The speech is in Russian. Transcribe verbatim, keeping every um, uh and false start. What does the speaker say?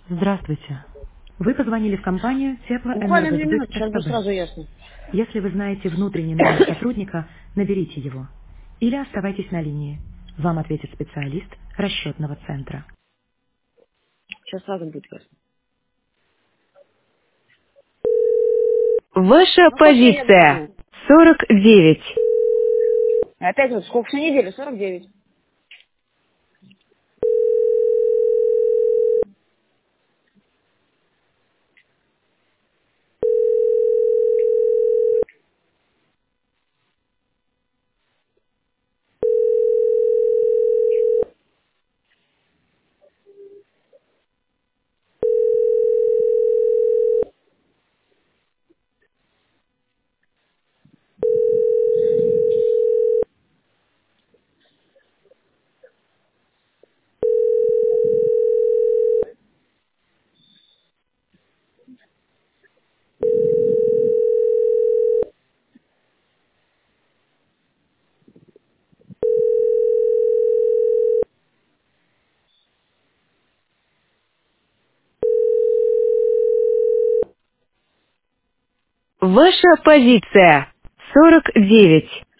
Здравствуйте. Вы позвонили в компанию Буквально две Теплоэнергосбыт минуты, сейчас будет СПБ. сразу ясно. Если вы знаете внутренний номер сотрудника, наберите его. Или оставайтесь на линии. Вам ответит специалист расчетного центра. Сейчас сразу будет ясно. Ваша Ну, хочешь, я еду позиция домой? сорок девять. Опять вот сколько всю неделю? сорок девять. Ваша позиция сорок девять.